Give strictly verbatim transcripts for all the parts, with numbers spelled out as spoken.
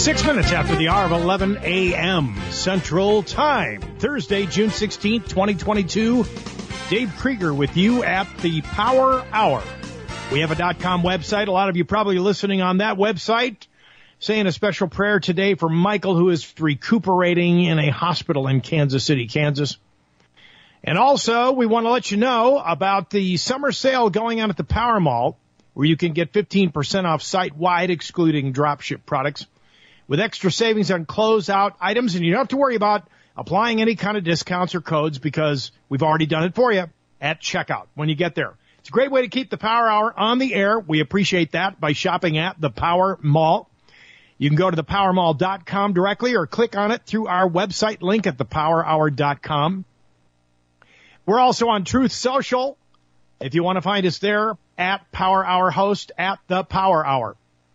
Six minutes after the hour of eleven a.m. Central Time. Thursday, June sixteenth, twenty twenty-two. Dave Krieger with you at the Power Hour. We have a .com website. A lot of you probably listening on that website. Saying a special prayer today for Michael, who is recuperating in a hospital in Kansas City, Kansas. And also, we want to let you know about the summer sale going on at the Power Mall, where you can get fifteen percent off site-wide, excluding dropship products, with extra savings on closeout items, and you don't have to worry about applying any kind of discounts or codes because we've already done it for you at checkout when you get there. It's a great way to keep the Power Hour on the air. We appreciate that by shopping at the Power Mall. You can go to the power mall dot com directly or click on it through our website link at the power hour dot com. We're also on Truth Social. If you want to find us there, at Power Hour Host, at the Power Hour.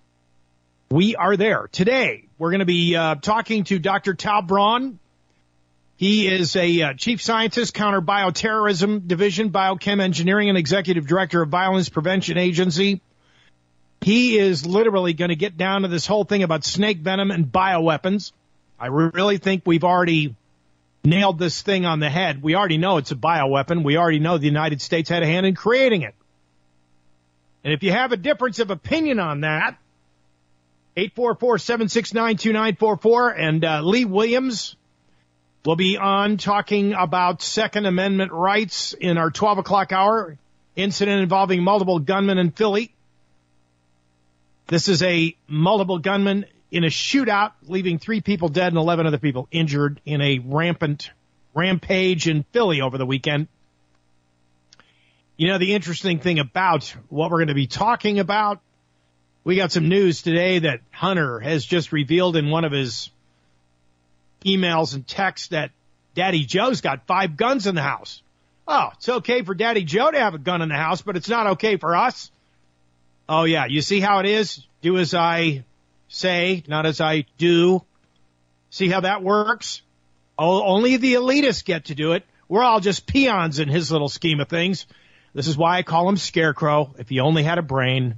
We are there. Today, we're going to be uh, talking to Doctor Tal Braun. He is a uh, chief scientist, counter bioterrorism division, biochem engineering, and executive director of Violence Prevention Agency. He is literally going to get down to this whole thing about snake venom and bioweapons. I really think we've already nailed this thing on the head. We already know it's a bioweapon. We already know the United States had a hand in creating it. And if you have a difference of opinion on that, eight four four, seven six nine, two nine four four, and uh, Lee Williams will be on talking about Second Amendment rights in our twelve o'clock hour, incident involving multiple gunmen in Philly. This is a multiple gunman in a shootout, leaving three people dead and eleven other people injured in a rampant rampage in Philly over the weekend. You know, the interesting thing about what we're going to be talking about, we got some news today that Hunter has just revealed in one of his emails and texts that Daddy Joe's got five guns in the house. Oh, it's okay for Daddy Joe to have a gun in the house, but it's not okay for us. Oh, yeah, you see how it is? Do as I say, not as I do. See how that works? Oh, only the elitists get to do it. We're all just peons in his little scheme of things. This is why I call him Scarecrow, if he only had a brain.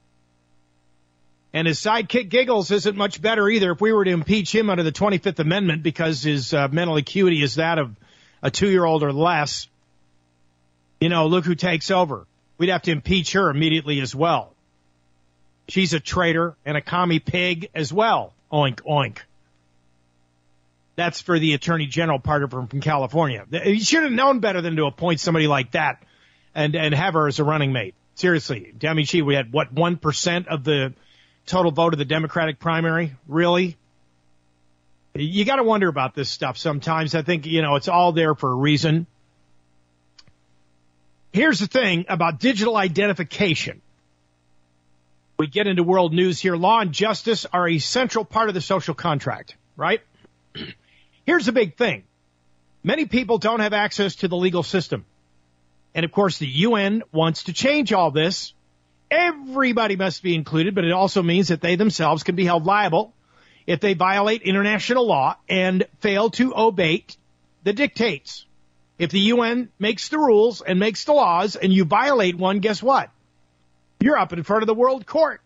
And his sidekick Giggles isn't much better either if we were to impeach him under the twenty-fifth Amendment because his uh, mental acuity is that of a two-year-old or less. You know, look who takes over. We'd have to impeach her immediately as well. She's a traitor and a commie pig as well. Oink, oink. That's for the Attorney General part of her from California. You should have known better than to appoint somebody like that and, and have her as a running mate. Seriously. I mean, she, we had, what, one percent of the total vote of the Democratic primary? Really? You got to wonder about this stuff sometimes. I think, you know, it's all there for a reason. Here's the thing about digital identification. We get into world news here. Law and justice are a central part of the social contract, right? Here's the big thing. Many people don't have access to the legal system. And, of course, the U N wants to change all this. Everybody must be included, but it also means that they themselves can be held liable if they violate international law and fail to obey the dictates. If the U N makes the rules and makes the laws and you violate one, guess what? You're up in front of the World Court.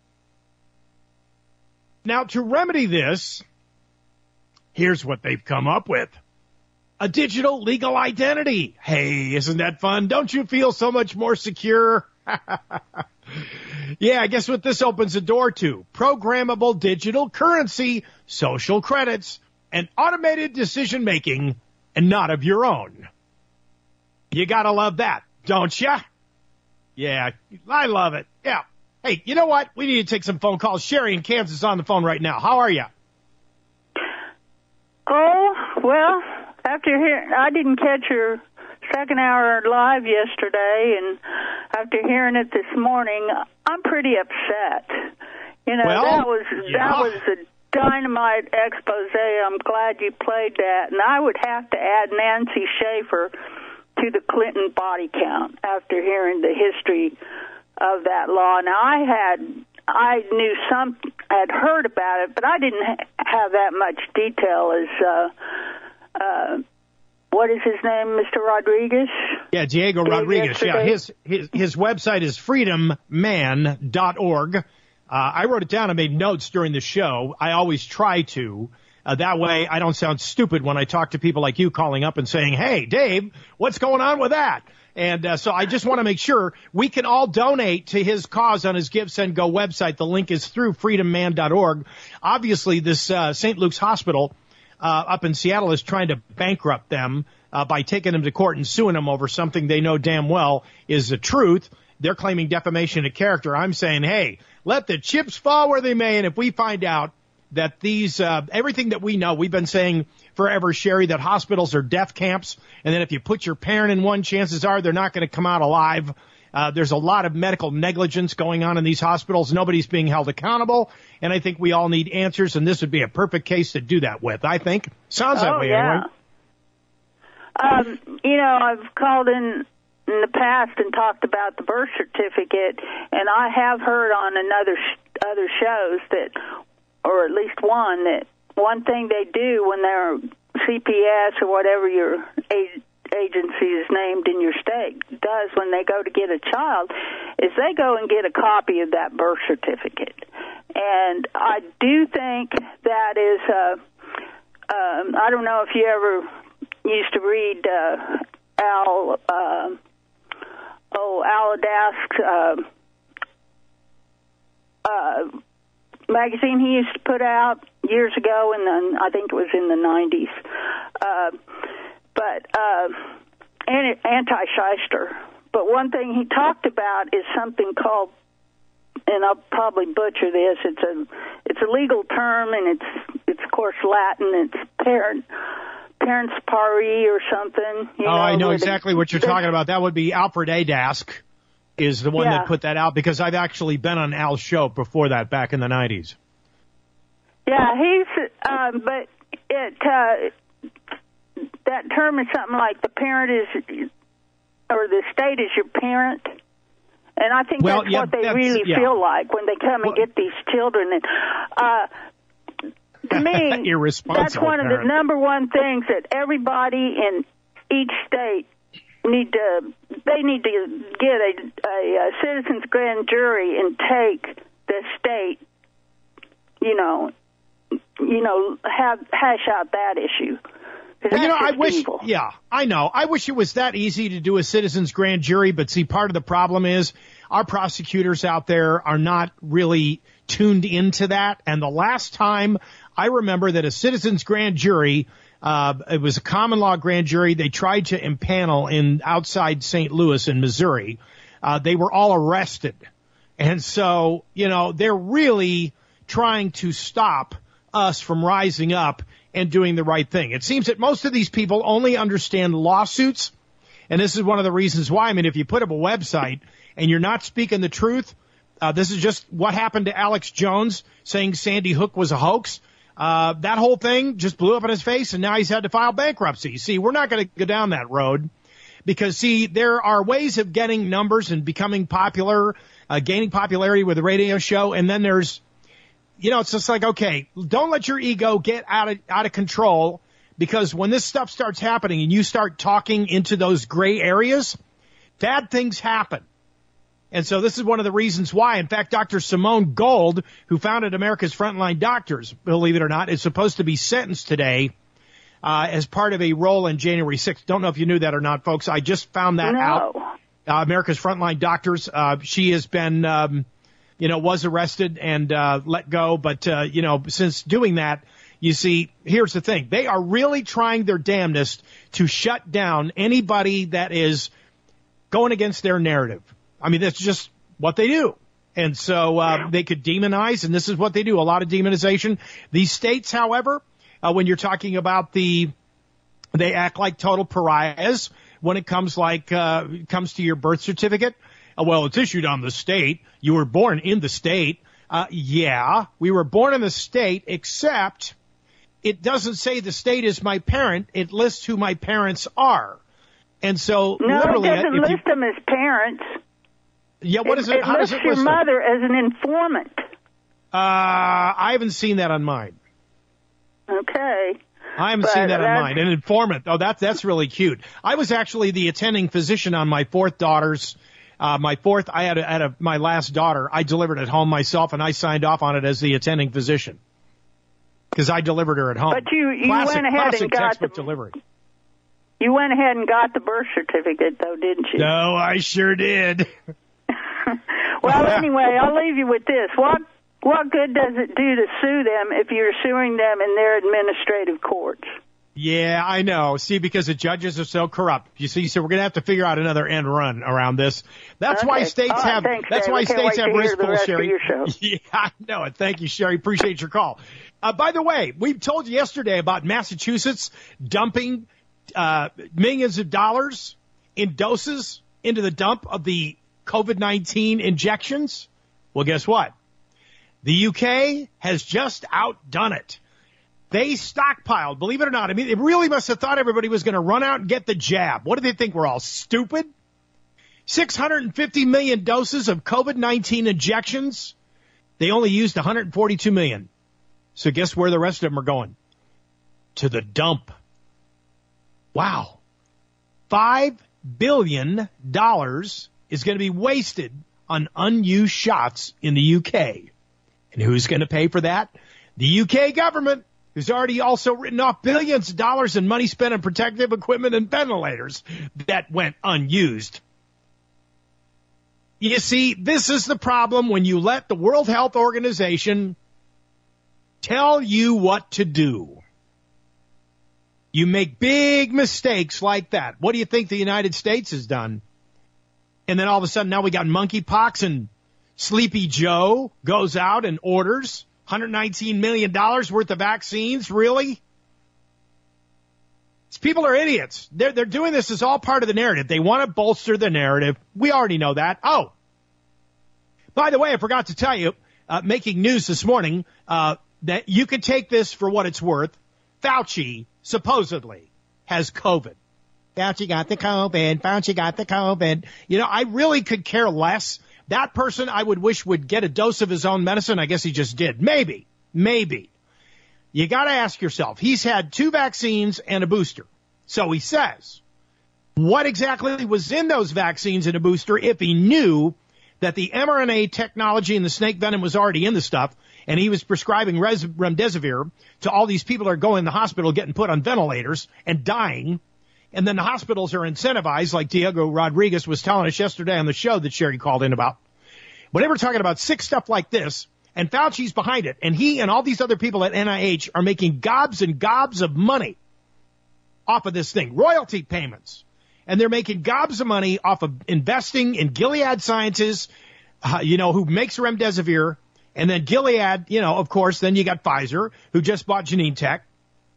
Now, to remedy this, here's what they've come up with. A digital legal identity. Hey, isn't that fun? Don't you feel so much more secure? Yeah, guess what this opens the door to? Programmable digital currency, social credits, and automated decision-making, and not of your own. You gotta love that, don't ya? Yeah, I love it. Yeah. Hey, you know what? We need to take some phone calls. Sherry in Kansas is on the phone right now. How are you? Oh, well, after hearing, I didn't catch your second hour live yesterday, and after hearing it this morning, I'm pretty upset. You know, well, that was yeah. that was a dynamite expose. I'm glad you played that, and I would have to add Nancy Schaefer to the Clinton body count after hearing the history of that law. Now, I had, I knew some, had heard about it, but I didn't ha- have that much detail as, uh, uh, what is his name, Mister Rodriguez? Yeah, Diego Rodriguez. Yeah, his, his, his website is freedom man dot org. Uh, Uh, I wrote it down. I made notes during the show. I always try to. Uh, that way I don't sound stupid when I talk to people like you calling up and saying, hey, Dave, what's going on with that? And uh, so I just want to make sure we can all donate to his cause on his Give, Send, Go website. The link is through freedom man dot org. Obviously, this uh, Saint Luke's Hospital uh, up in Seattle is trying to bankrupt them uh, by taking them to court and suing them over something they know damn well is the truth. They're claiming defamation of character. I'm saying, hey, let the chips fall where they may, and if we find out that these, uh, everything that we know, we've been saying forever, Sherry, that hospitals are death camps, and that if you put your parent in one, chances are they're not going to come out alive. Uh, there's a lot of medical negligence going on in these hospitals. Nobody's being held accountable, and I think we all need answers, and this would be a perfect case to do that with, I think. Sounds that oh, way, yeah. anyway. Um, you know, I've called in in the past and talked about the birth certificate, and I have heard on another sh- other shows that, or at least one, that one thing they do when they're C P S or whatever your a- agency is named in your state does when they go to get a child is they go and get a copy of that birth certificate. And I do think that is, uh, um, I don't know if you ever used to read uh, Al, uh, oh, Al Adask's uh, uh, magazine he used to put out years ago, and then I think it was in the nineties. Uh, but uh, anti-shyster. But one thing he talked about is something called, and I'll probably butcher this. It's a it's a legal term, and it's it's of course Latin. It's parent parents pari or something. You oh, know, I know exactly they, what you're they, talking about. That would be Alfred Adask. Is the one yeah. that put that out, because I've actually been on Al's show before that, back in the nineties. Yeah, he's, um, but it, uh, that term is something like the parent is, or the state is your parent. And I think well, that's yeah, what they that's, really yeah. feel like when they come well, and get these children. And, uh, to me, that's one of parent. the number one things that everybody in each state need to, they need to get a, a, a citizens grand jury and take the state, you know, you know, have hash out that issue. Well, you know, I wish, evil. yeah, I know. I wish it was that easy to do a citizens grand jury, but see, part of the problem is our prosecutors out there are not really tuned into that. And the last time I remember that a citizens grand jury, Uh, it was a common law grand jury. They tried to impanel in outside Saint Louis in Missouri. Uh, they were all arrested. And so, you know, they're really trying to stop us from rising up and doing the right thing. It seems that most of these people only understand lawsuits. And this is one of the reasons why. I mean, if you put up a website and you're not speaking the truth, uh, this is just what happened to Alex Jones saying Sandy Hook was a hoax. Uh, that whole thing just blew up in his face, and now he's had to file bankruptcy. See, we're not going to go down that road because, see, there are ways of getting numbers and becoming popular, uh, gaining popularity with a radio show, and then there's, you know, it's just like, okay, don't let your ego get out of, out of control, because when this stuff starts happening and you start talking into those gray areas, bad things happen. And so this is one of the reasons why. In fact, Doctor Simone Gold, who founded America's Frontline Doctors, believe it or not, is supposed to be sentenced today uh, as part of a role in January sixth. Don't know if you knew that or not, folks. I just found that no. out. Uh, America's Frontline Doctors. Uh, she has been, um, you know, was arrested and uh, let go. But, uh, you know, since doing that, you see, here's the thing. They are really trying their damnedest to shut down anybody that is going against their narrative. I mean, that's just what they do. And so uh, they could demonize, and this is what they do, a lot of demonization. These states, however, uh, when you're talking about the, they act like total pariahs when it comes like, uh, comes to your birth certificate. Uh, well, it's issued on the state. You were born in the state. Uh, yeah, we were born in the state, except it doesn't say the state is my parent. It lists who my parents are. And so no, literally, it doesn't if list you, them as parents. Yeah, what is it? It How lists does it your list mother as an informant. Uh, I haven't seen that on mine. Okay. I haven't But seen that on that's- mine. An informant. Oh, that's that's really cute. I was actually the attending physician on my fourth daughter's Uh, my fourth, I had, a, had a, my last daughter. I delivered at home myself, and I signed off on it as the attending physician because I delivered her at home. But you, you classic, went ahead and got the delivery. You went ahead and got the birth certificate, though, didn't you? No, I sure did. Well, anyway, I'll leave you with this. What what good does it do to sue them if you're suing them in their administrative courts? Yeah, I know. See, because the judges are so corrupt. You see, so we're going to have to figure out another end run around this. That's okay. why states right, have. Thanks, that's Dave. why states have risk pools, Sherry. Yeah, I know it. Thank you, Sherry. Appreciate your call. Uh, by the way, we told you yesterday about Massachusetts dumping uh millions of dollars in doses into the dump of the COVID nineteen injections. Well, guess what? The U K has just outdone it. They stockpiled, believe it or not. I mean, they really must have thought everybody was going to run out and get the jab. What do they think? We're all stupid? six hundred fifty million doses of COVID nineteen injections. They only used one hundred forty-two million. So guess where the rest of them are going? To the dump. Wow. Five billion dollars is going to be wasted on unused shots in the U K. And who's going to pay for that? The U K government, who's already also written off billions of dollars in money spent on protective equipment and ventilators that went unused. You see, this is the problem when you let the World Health Organization tell you what to do. You make big mistakes like that. What do you think the United States has done? And then all of a sudden now we got monkeypox and Sleepy Joe goes out and orders one hundred nineteen million dollars worth of vaccines. Really? These people are idiots. They're, they're doing this as all part of the narrative. They want to bolster the narrative. We already know that. Oh, by the way, I forgot to tell you, uh, making news this morning, uh, that you could take this for what it's worth. Fauci supposedly has COVID. Fauci got the COVID. Fauci got the COVID. You know, I really could care less. That person I would wish would get a dose of his own medicine. I guess he just did. Maybe. Maybe. You got to ask yourself. He's had two vaccines and a booster. So he says. What exactly was in those vaccines and a booster if he knew that the mRNA technology and the snake venom was already in the stuff, and he was prescribing res- remdesivir to all these people that are going to the hospital getting put on ventilators and dying, and then the hospitals are incentivized, like Diego Rodriguez was telling us yesterday on the show that Sherry called in about. Whenever we're talking about sick stuff like this, and Fauci's behind it, and he and all these other people at N I H are making gobs and gobs of money off of this thing, royalty payments. And they're making gobs of money off of investing in Gilead Sciences, uh, you know, who makes remdesivir. And then Gilead, you know, of course, then you got Pfizer, who just bought Janine Tech.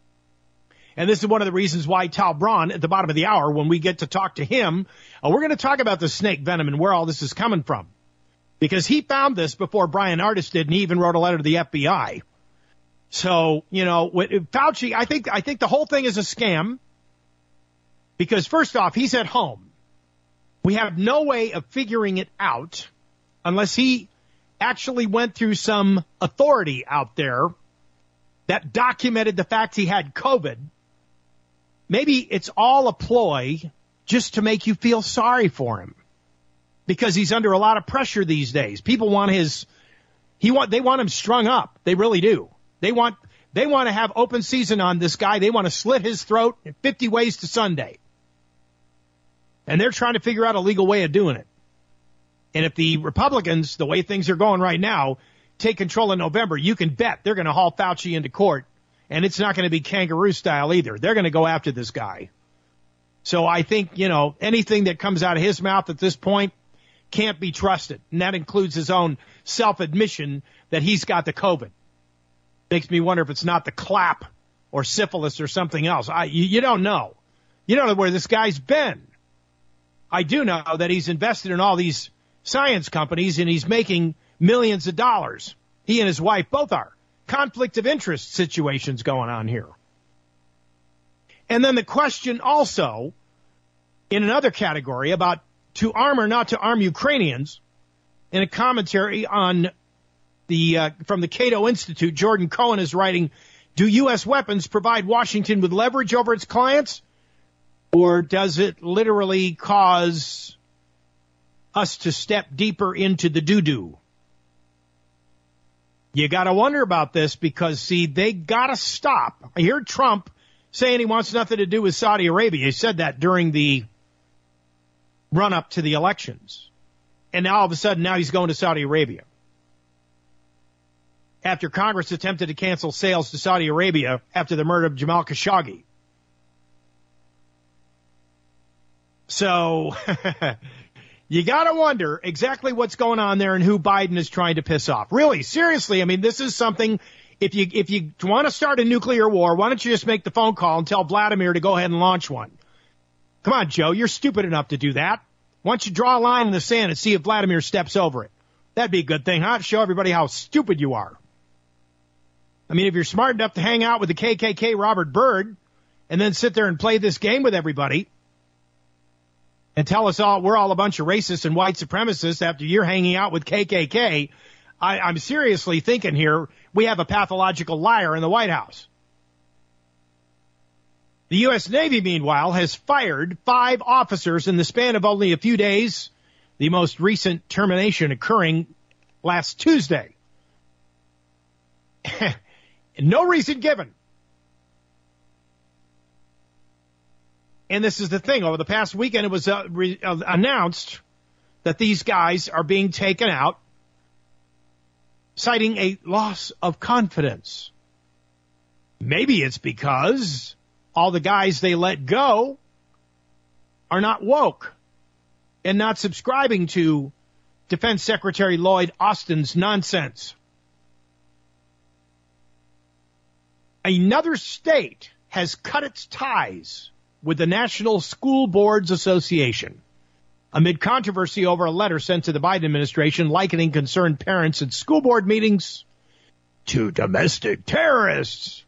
And this is one of the reasons why Tal Braun, at the bottom of the hour, when we get to talk to him, uh, we're going to talk about the snake venom and where all this is coming from. Because he found this before Brian Ardis did, and he even wrote a letter to the F B I. So, you know, Fauci, I think, I think the whole thing is a scam. Because first off, he's at home. We have no way of figuring it out unless he actually went through some authority out there that documented the fact he had COVID. Maybe it's all a ploy just to make you feel sorry for him because he's under a lot of pressure these days. People want his, he want, they want him strung up. They really do. They want, they want to have open season on this guy. They want to slit his throat in fifty ways to Sunday. And they're trying to figure out a legal way of doing it. And if the Republicans, the way things are going right now, take control in November, you can bet they're going to haul Fauci into court. And it's not going to be kangaroo style either. They're going to go after this guy. So I think, you know, anything that comes out of his mouth at this point can't be trusted. And that includes his own self-admission that he's got the COVID. Makes me wonder if it's not the clap or syphilis or something else. I, you, you don't know. You don't know where this guy's been. I do know that he's invested in all these science companies and he's making millions of dollars. He and his wife both are. Conflict of interest situations going on here. And then the question also, in another category, about to arm or not to arm Ukrainians, in a commentary on the uh, from the Cato Institute, Jordan Cohen is writing, do U S weapons provide Washington with leverage over its clients? Or does it literally cause us to step deeper into the doo-doo. You got to wonder about this because, see, they got to stop. I hear Trump saying he wants nothing to do with Saudi Arabia. He said that during the run-up to the elections. And now all of a sudden, now he's going to Saudi Arabia. After Congress attempted to cancel sales to Saudi Arabia after the murder of Jamal Khashoggi. So you got to wonder exactly what's going on there and who Biden is trying to piss off. Really, seriously, I mean, this is something, if you if you want to start a nuclear war, why don't you just make the phone call and tell Vladimir to go ahead and launch one? Come on, Joe, you're stupid enough to do that. Why don't you draw a line in the sand and see if Vladimir steps over it? That'd be a good thing, huh? Show everybody how stupid you are. I mean, if you're smart enough to hang out with the K K K Robert Byrd and then sit there and play this game with everybody and tell us all we're all a bunch of racists and white supremacists after you're hanging out with K K K, I, I'm seriously thinking here we have a pathological liar in the White House. The U S Navy, meanwhile, has fired five officers in the span of only a few days, the most recent termination occurring last Tuesday. No reason given. And this is the thing. Over the past weekend, it was uh, re- uh, announced that these guys are being taken out, citing a loss of confidence. Maybe it's because all the guys they let go are not woke and not subscribing to Defense Secretary Lloyd Austin's nonsense. Another state has cut its ties with the National School Boards Association amid controversy over a letter sent to the Biden administration likening concerned parents at school board meetings to domestic terrorists.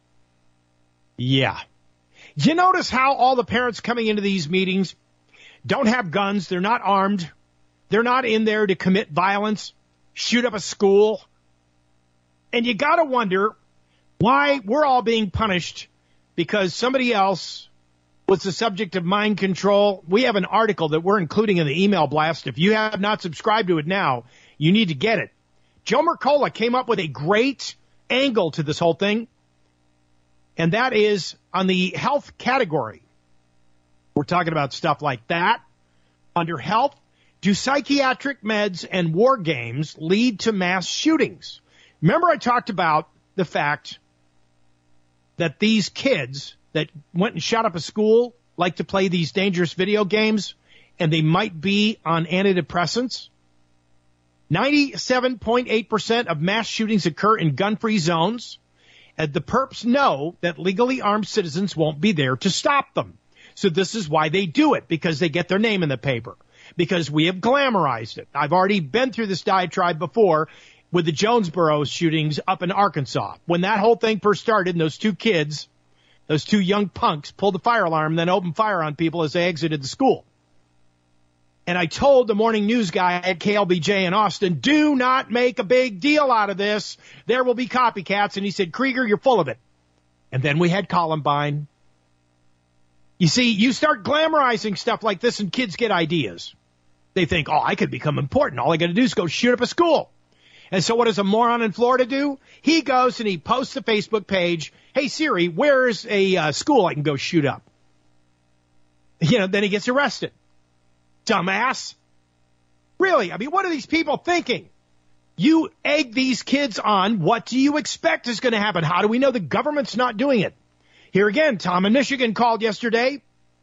Yeah. You notice how all the parents coming into these meetings don't have guns, they're not armed, they're not in there to commit violence, shoot up a school. And you got to wonder why we're all being punished because somebody else was the subject of mind control. We have an article that we're including in the email blast. If you have not subscribed to it now, you need to get it. Joe Mercola came up with a great angle to this whole thing, and that is on the health category. We're talking about stuff like that. Under health, do psychiatric meds and war games lead to mass shootings? Remember I talked about the fact that these kids that went and shot up a school like to play these dangerous video games, and they might be on antidepressants? ninety-seven point eight percent of mass shootings occur in gun-free zones, and the perps know that legally armed citizens won't be there to stop them. So this is why they do it, because they get their name in the paper, because we have glamorized it. I've already been through this diatribe before with the Jonesboro shootings up in Arkansas. When that whole thing first started and those two kids, those two young punks, pulled the fire alarm and then opened fire on people as they exited the school. And I told the morning news guy at K L B J in Austin, do not make a big deal out of this. There will be copycats. And he said, Krieger, you're full of it. And then we had Columbine. You see, you start glamorizing stuff like this and kids get ideas. They think, oh, I could become important. All I got to do is go shoot up a school. And so what does a moron in Florida do? He goes and he posts a Facebook page. Hey, Siri, where's a uh, school I can go shoot up? You know, then he gets arrested. Dumbass. Really, I mean, what are these people thinking? You egg these kids on. What do you expect is going to happen? How do we know the government's not doing it? Here again, Tom in Michigan called yesterday.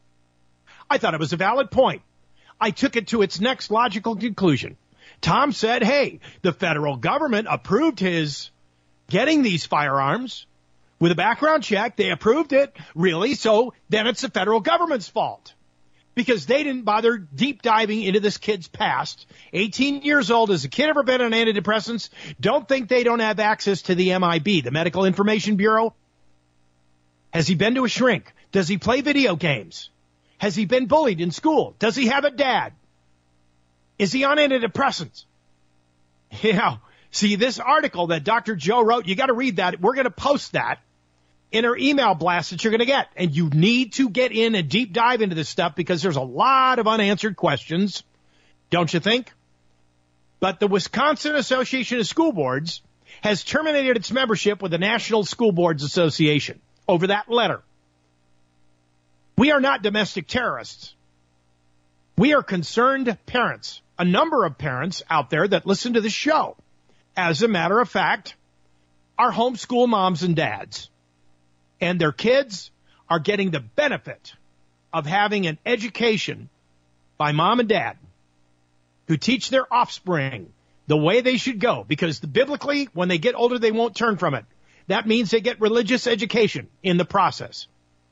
I thought it was a valid point. I took it to its next logical conclusion. Tom said, hey, the federal government approved his getting these firearms with a background check. They approved it. Really? So then it's the federal government's fault because they didn't bother deep diving into this kid's past. eighteen years old. Has the kid ever been on antidepressants? Don't think they don't have access to the M I B, the Medical Information Bureau. Has he been to a shrink? Does he play video games? Has he been bullied in school? Does he have a dad? Is he on antidepressants? You know, see, this article that Doctor Joe wrote, you got to read that. We're going to post that in our email blast that you're going to get. And you need to get in and deep dive into this stuff because there's a lot of unanswered questions don't you think? But the Wisconsin Association of School Boards has terminated its membership with the National School Boards Association over that letter. We are not domestic terrorists. We are concerned parents, a number of parents out there that listen to the show. As a matter of fact, are homeschool moms and dads, and their kids are getting the benefit of having an education by mom and dad who teach their offspring the way they should go, because biblically, when they get older, they won't turn from it. That means they get religious education in the process.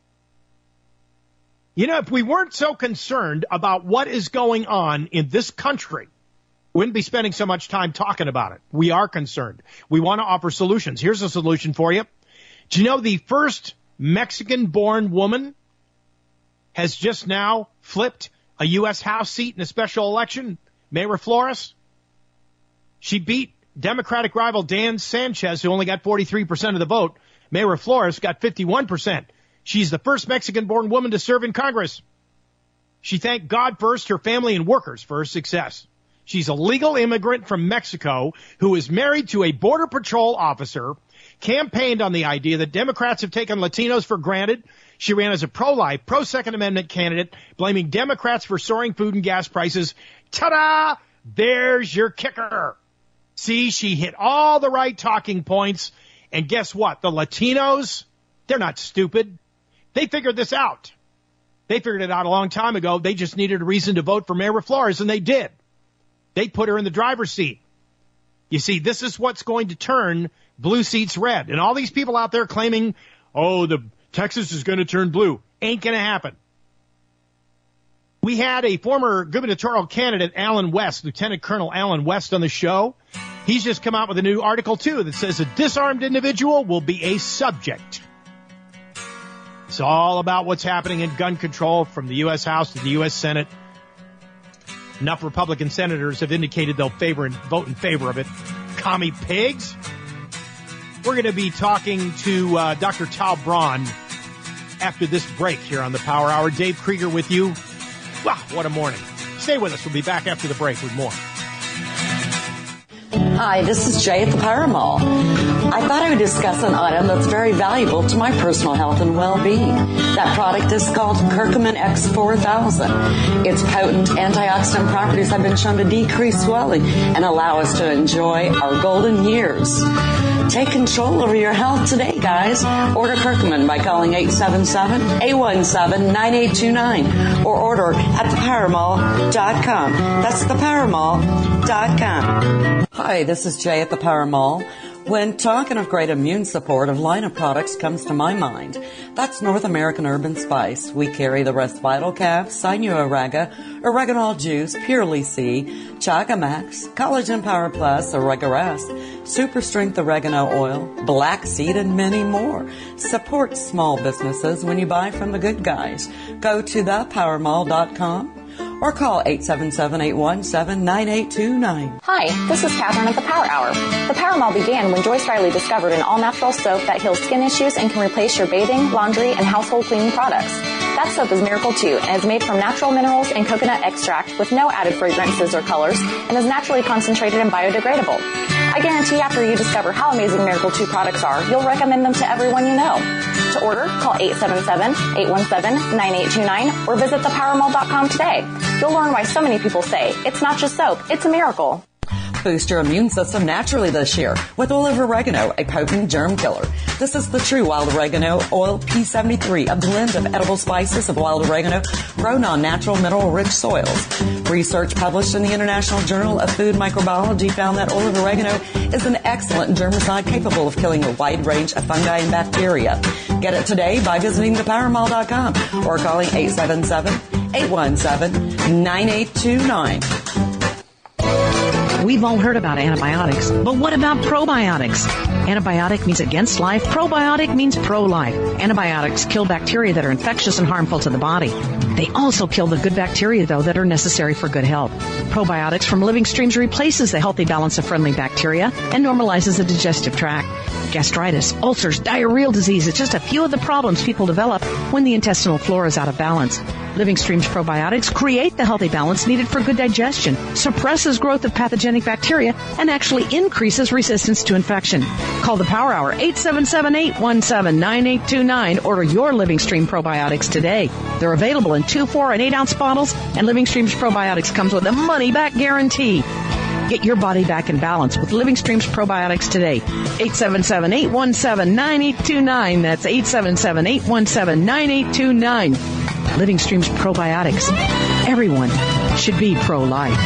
You know, if we weren't so concerned about what is going on in this country, we wouldn't be spending so much time talking about it. We are concerned. We want to offer solutions. Here's a solution for you. Do you know the first Mexican-born woman has just now flipped a U S House seat in a special election? Mayra Flores? She beat Democratic rival Dan Sanchez, who only got forty-three percent of the vote. Mayra Flores got fifty-one percent. She's the first Mexican-born woman to serve in Congress. She thanked God first, her family, and workers for her success. She's a legal immigrant from Mexico who is married to a Border Patrol officer, campaigned on the idea that Democrats have taken Latinos for granted. She ran as a pro-life, pro-Second Amendment candidate, blaming Democrats for soaring food and gas prices. Ta-da! There's your kicker. See, she hit all the right talking points. And guess what? The Latinos, they're not stupid. They figured this out. They figured it out a long time ago. They just needed a reason to vote for Mayra Flores, and they did. They put her in the driver's seat. You see, this is what's going to turn blue seats red. And all these people out there claiming, oh, the Texas is going to turn blue. Ain't going to happen. We had a former gubernatorial candidate, Alan West, Lieutenant Colonel Alan West, on the show. He's just come out with a new article, too, that says a disarmed individual will be a subject. It's all about what's happening in gun control from the U S House to the U S Senate. Enough Republican senators have indicated they'll favor and vote in favor of it. Commie pigs. We're going to be talking to uh, Doctor Tal Braun after this break here on the Power Hour. Dave Krieger with you. Wow, what a morning. Stay with us. We'll be back after the break with more. Hi, this is Jay at the Power Mall. I thought I would discuss an item that's very valuable to my personal health and well-being. That product is called Curcumin X four thousand. Its potent antioxidant properties have been shown to decrease swelling and allow us to enjoy our golden years. Take control over your health today, guys. Order Curcumin by calling eight seven seven, eight one seven, nine eight two nine or order at the power mall dot com. That's the power mall dot com. Hi, this is Jay at the Power Mall. When talking of great immune support, a line of products comes to my mind. That's North American Herb and Spice. We carry the Rest Vital Cap, Sinuoraga, Oreganol Juice, Purely C, Chaga Max, Collagen Power Plus, Oregarest, Super Strength Oregano Oil, Black Seed, and many more. Support small businesses when you buy from the good guys. Go to the power mall dot com. or call eight seven seven, eight one seven, nine eight two nine. Hi, this is Catherine at the Power Hour. The Power Mall began when Joyce Riley discovered an all-natural soap that heals skin issues and can replace your bathing, laundry, and household cleaning products. That soap is Miracle two and is made from natural minerals and coconut extract with no added fragrances or colors and is naturally concentrated and biodegradable. I guarantee after you discover how amazing Miracle two products are, you'll recommend them to everyone you know. To order, call eight seven seven, eight one seven, nine eight two nine or visit the power mall dot com today. You'll learn why so many people say it's not just soap, it's a miracle. Boost your immune system naturally this year with oil of oregano, a potent germ killer. This is the true wild oregano oil P seventy-three, a blend of edible spices of wild oregano grown on natural mineral-rich soils. Research published in the International Journal of Food Microbiology found that oil of oregano is an excellent germicide capable of killing a wide range of fungi and bacteria. Get it today by visiting the power mall dot com or calling eight seven seven, eight one seven, nine eight two nine. We've all heard about antibiotics, but what about probiotics? Antibiotic means against life. Probiotic means pro-life. Antibiotics kill bacteria that are infectious and harmful to the body. They also kill the good bacteria, though, that are necessary for good health. Probiotics from living streams replaces the healthy balance of friendly bacteria and normalizes the digestive tract. Gastritis, ulcers, diarrheal disease is just a few of the problems people develop when the intestinal flora is out of balance. Living Stream's probiotics create the healthy balance needed for good digestion, suppresses growth of pathogenic bacteria, and actually increases resistance to infection. Call the Power Hour, eight seven seven, eight one seven, nine eight two nine. Order your Living Stream probiotics today. They're available in two, four, and eight ounce bottles, and Living Stream's probiotics comes with a money-back guarantee. Get your body back in balance with Living Stream's probiotics today. eight seven seven, eight one seven, nine eight two nine. That's eight seven seven, eight one seven, nine eight two nine. Living Stream's probiotics. Everyone should be pro-life.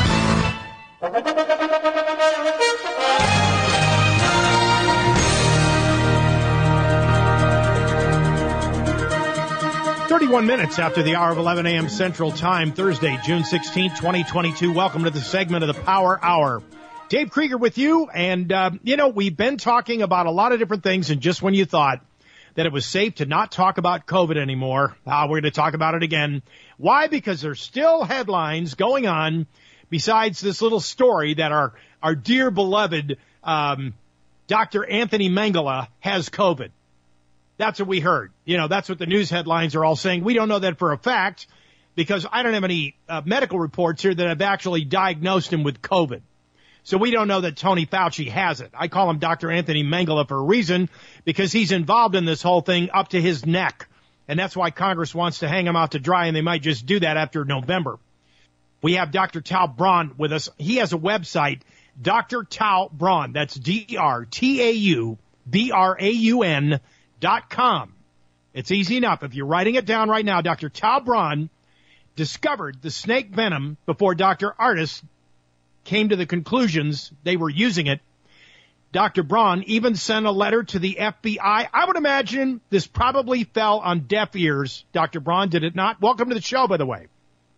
thirty-one minutes after the hour of eleven a.m. Central Time, Thursday, June sixteenth, twenty twenty-two. Welcome to the segment of the Power Hour. Dave Krieger with you, and, uh, you know, we've been talking about a lot of different things, and just when you thought that it was safe to not talk about COVID anymore, uh, we're going to talk about it again. Why? Because there's still headlines going on besides this little story that our, our dear beloved um, Doctor Anthony Mengele has COVID. That's what we heard. You know, that's what the news headlines are all saying. We don't know that for a fact because I don't have any uh, medical reports here that have actually diagnosed him with COVID. So we don't know that Tony Fauci has it. I call him Doctor Anthony Mengele for a reason because he's involved in this whole thing up to his neck. And that's why Congress wants to hang him out to dry, and they might just do that after November. We have Doctor Tal Braun with us. He has a website, Doctor Tal Braun. That's D R T A U B R A U N dot com. It's easy enough. If you're writing it down right now, Doctor Tal Braun discovered the snake venom before Doctor Ardis came to the conclusions they were using it. Doctor Braun even sent a letter to the F B I. I would imagine this probably fell on deaf ears. Doctor Braun, did it not? Welcome to the show, by the way.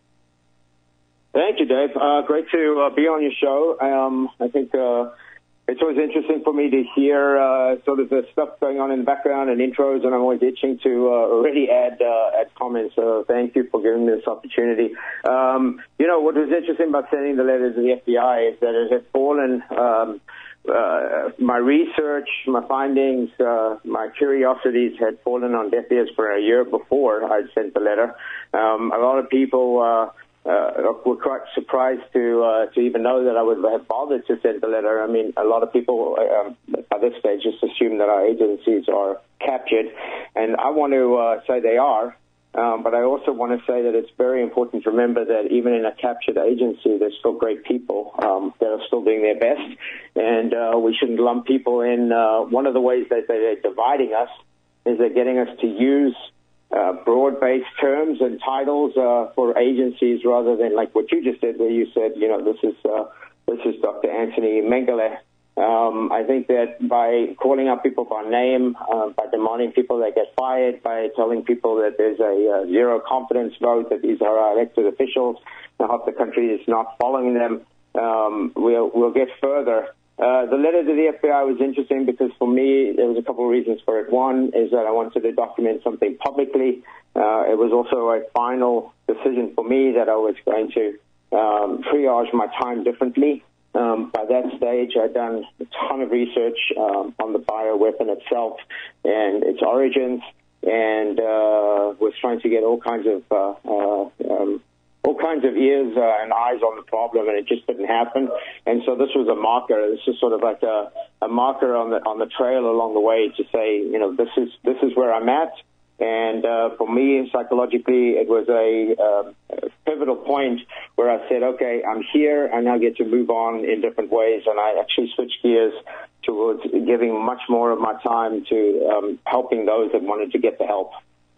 Thank you, Dave. Uh, great to uh, be on your show. Um, I think uh, it's always interesting for me to hear uh, sort of the stuff going on in the background and intros, and I'm always itching to uh, already add uh, add comments. So thank you for giving me this opportunity. Um, you know, what was interesting about sending the letter to the F B I is that it had fallen. Um, uh, my research, my findings, uh, my curiosities had fallen on deaf ears for a year before I sent the letter. Um, a lot of people. Uh, Uh, were quite surprised to uh, to even know that I would have bothered to send the letter. I mean, a lot of people um, at this stage just assume that our agencies are captured, and I want to uh, say they are, um, but I also want to say that it's very important to remember that even in a captured agency, there's still great people um, that are still doing their best, and uh, we shouldn't lump people in. Uh, one of the ways that they're dividing us is they're getting us to use Uh, broad-based terms and titles uh, for agencies rather than like what you just did, where you said, you know, this is uh, this is Doctor Anthony Mengele. Um, I think that by calling out people by name, uh, by demanding people that get fired, by telling people that there's a uh, zero confidence vote, that these are our elected officials, and half the country is not following them, um, we'll, we'll get further. Uh, the letter to the F B I was interesting because for me, there was a couple of reasons for it. One is that I wanted to document something publicly. Uh, it was also a final decision for me that I was going to um, triage my time differently. Um, by that stage, I'd done a ton of research um, on the bioweapon itself and its origins, and uh, was trying to get all kinds of uh, uh, um, all kinds of ears uh, and eyes on the problem, and it just didn't happen. And so this was a marker. This is sort of like a, a marker on the on the trail along the way to say, you know, this is this is where I'm at. And uh, for me, psychologically, it was a, uh, a pivotal point where I said, okay, I'm here. I now get to move on in different ways, and I actually switched gears towards giving much more of my time to um, helping those that wanted to get the help.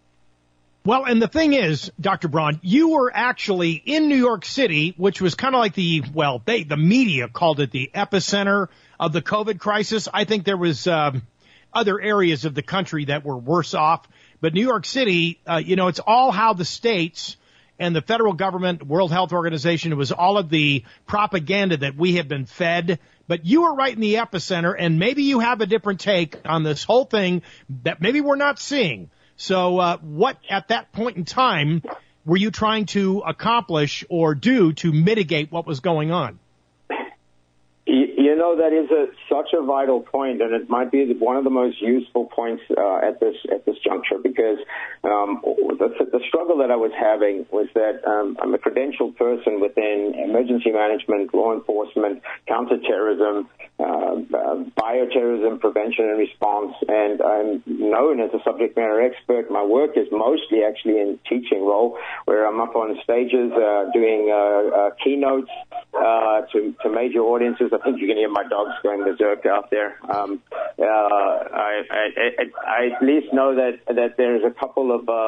Well, and the thing is, Doctor Braun, you were actually in New York City, which was kind of like the, well, they, the media called it the epicenter of the COVID crisis. I think there was um, other areas of the country that were worse off. But New York City, uh, you know, it's all how the states and the federal government, World Health Organization, it was all of the propaganda that we have been fed. But you were right in the epicenter, and maybe you have a different take on this whole thing that maybe we're not seeing. So uh, what, at that point in time, were you trying to accomplish or do to mitigate what was going on? You know, that is a, such a vital point, and it might be one of the most useful points uh, at this at this juncture, because um, the, the struggle that I was having was that um, I'm a credentialed person within emergency management, law enforcement, counterterrorism, uh, uh, bioterrorism prevention and response, and I'm known as a subject matter expert. My work is mostly actually in teaching role, where I'm up on stages uh, doing uh, uh, keynotes uh, to, to major audiences. I think you can hear my dogs going berserk out there. Um, uh, I, I, I, I at least know that, that there's a couple of uh,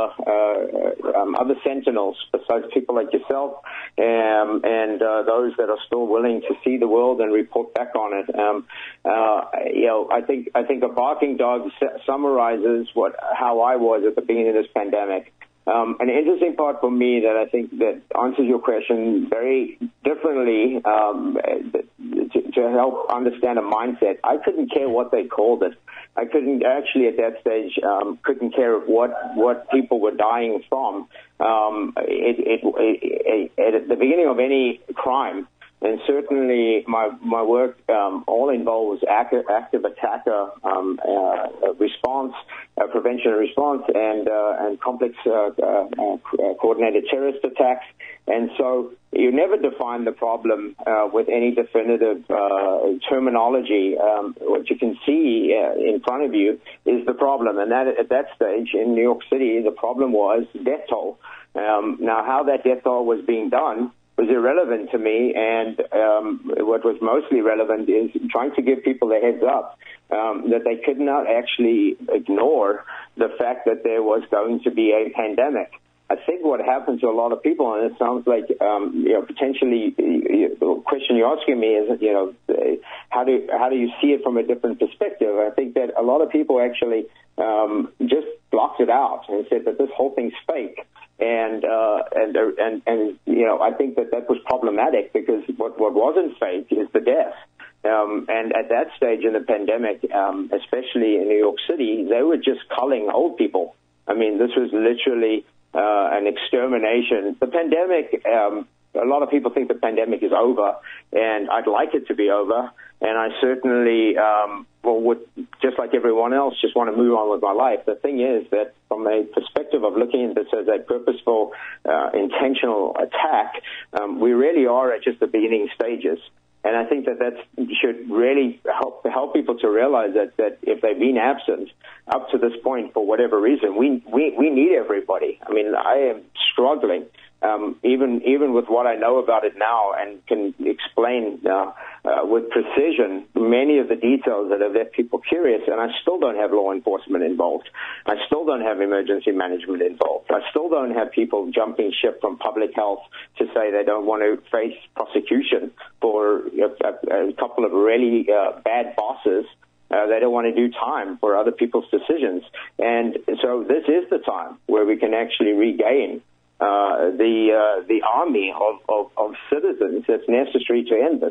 uh, um, other sentinels besides people like yourself um, and uh, those that are still willing to see the world and report back on it. Um, uh, you know, I think I think a barking dog summarizes what how I was at the beginning of this pandemic. Um, an interesting part for me that I think that answers your question very differently um, to, to help understand a mindset. I couldn't care what they called it. I couldn't actually at that stage um, couldn't care what what people were dying from. Um, it, it, it, it, at the beginning of any crime, and certainly my my work um, all involves active, active attacker um, uh, response, uh, prevention and response, and uh, and complex uh, uh, uh, coordinated terrorist attacks. And so you never define the problem uh, with any definitive uh, terminology. Um, what you can see uh, in front of you is the problem, and that at that stage in New York City, the problem was death toll. Um, now, how that death toll was being done was irrelevant to me, and um, what was mostly relevant is trying to give people a heads up um, that they could not actually ignore the fact that there was going to be a pandemic. I think what happened to a lot of people, and it sounds like, um, you know, potentially the question you're asking me is, you know, how do how do you see it from a different perspective? I think that a lot of people actually um, just blocked it out and said that this whole thing's fake. And, uh, and, and, and, you know, I think that that was problematic because what, what wasn't fake is the death. Um, and at that stage in the pandemic, um, especially in New York City, they were just culling old people. I mean, this was literally, uh, an extermination. The pandemic, um, a lot of people think the pandemic is over, and I'd like it to be over. And I certainly, um, well, would, just like everyone else, just want to move on with my life. The thing is that from a perspective of looking at this as a purposeful, uh, intentional attack, um, we really are at just the beginning stages. And I think that that should really help help people to realize that, that if they've been absent up to this point for whatever reason, we we, we need everybody. I mean, I am struggling. Um, even even with what I know about it now and can explain uh, uh, with precision many of the details that have left people curious, and I still don't have law enforcement involved. I still don't have emergency management involved. I still don't have people jumping ship from public health to say they don't want to face prosecution for a, a, a couple of really uh, bad bosses. Uh, they don't want to do time for other people's decisions. And so this is the time where we can actually regain Uh, the uh, the army of, of, of citizens that's necessary to end this.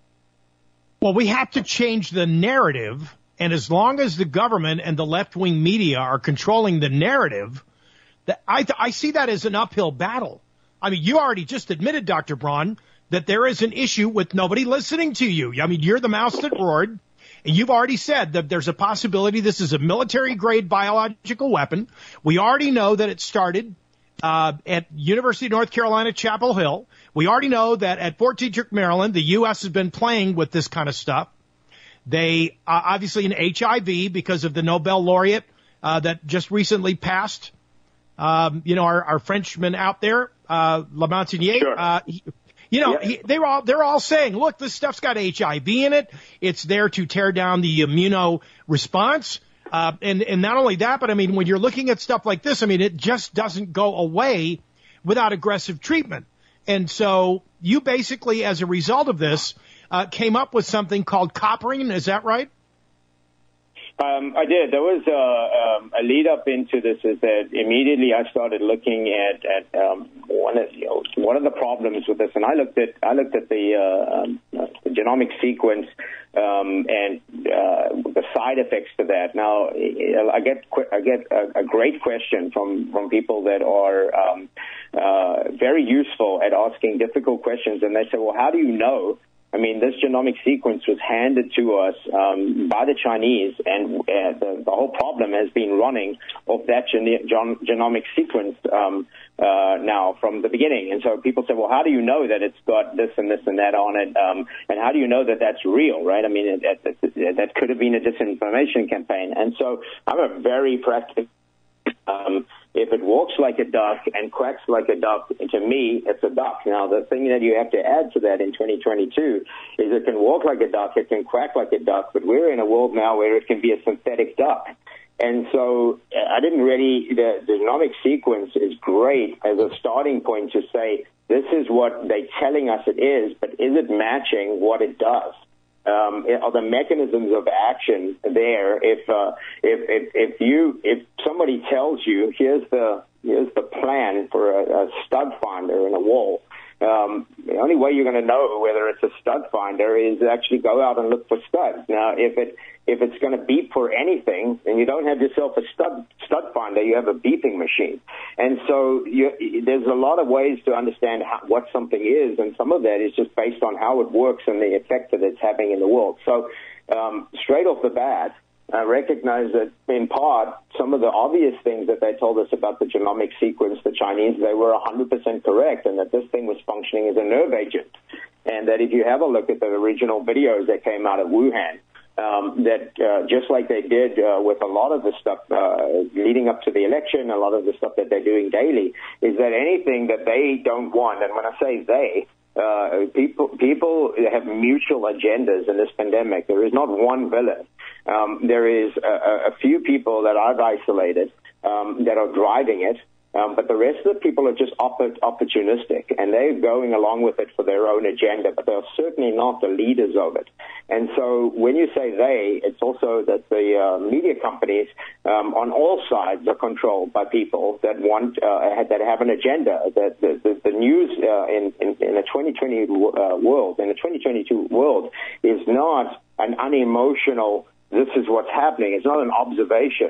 Well, we have to change the narrative, and as long as the government and the left-wing media are controlling the narrative, that I, I see that as an uphill battle. I mean, you already just admitted, Doctor Braun, that there is an issue with nobody listening to you. I mean, you're the mouse that roared. And you've already said that there's a possibility this is a military-grade biological weapon. We already know that it started Uh, at University of North Carolina, Chapel Hill. We already know that at Fort Detrick, Maryland, the U S has been playing with this kind of stuff. They, uh, obviously in H I V, because of the Nobel laureate uh, that just recently passed, um, you know, our, our Frenchman out there, uh, Lamontagne, sure. uh, he, you know, yeah. he, they're all, they're all saying, look, this stuff's got H I V in it. It's there to tear down the immuno response. Uh, and, and not only that, but I mean, when you're looking at stuff like this, I mean, it just doesn't go away without aggressive treatment. And so you basically, as a result of this, uh, came up with something called coppering. Is that right? Um, I did. There was a, um, a lead up into this is that immediately I started looking at, at um, one of you know, one of the problems with this, and I looked at I looked at the, uh, um, the genomic sequence um, and uh, the side effects to that. Now I get I get a, a great question from, from people that are um, uh, very useful at asking difficult questions, and they say, well, how do you know I mean, this genomic sequence was handed to us um, by the Chinese, and uh, the, the whole problem has been running off that gene- gen- genomic sequence um, uh, now from the beginning. And so people say, well, how do you know that it's got this and this and that on it? Um, and how do you know that that's real, right? I mean, it, it, it, that could have been a disinformation campaign. And so I'm a very practical. Um, if it walks like a duck and quacks like a duck, to me, it's a duck. Now, the thing that you have to add to that in twenty twenty-two is it can walk like a duck, it can quack like a duck, but we're in a world now where it can be a synthetic duck. And so I didn't really, the, the genomic sequence is great as a starting point to say, this is what they're telling us it is, but is it matching what it does? Um, are the mechanisms of action there? If, uh, if if if you if somebody tells you here's the here's the plan for a, a stud finder in a wall, um, the only way you're going to know whether it's a stud finder is actually go out and look for studs. Now, if it if it's going to beep for anything, and you don't have yourself a stud stud finder, you have a beeping machine. And so you, there's a lot of ways to understand how, what something is, and some of that is just based on how it works and the effect that it's having in the world. So um, straight off the bat, I recognize that in part some of the obvious things that they told us about the genomic sequence, the Chinese, they were one hundred percent correct, and that this thing was functioning as a nerve agent. And that if you have a look at the original videos that came out of Wuhan, Um, that uh, just like they did uh, with a lot of the stuff uh, leading up to the election, a lot of the stuff that they're doing daily, is that anything that they don't want, and when I say they, uh, people people have mutual agendas in this pandemic. There is not one villain. Um, there is a, a few people that I've isolated um, that are driving it. Um, but the rest of the people are just opp- opportunistic, and they're going along with it for their own agenda, but they're certainly not the leaders of it. And so when you say they, it's also that the uh, media companies um, on all sides are controlled by people that want, uh, that have an agenda. That the, the, the news uh, in, in, in a twenty twenty uh, world, in a twenty twenty-two world, is not an unemotional, this is what's happening. It's not an observation.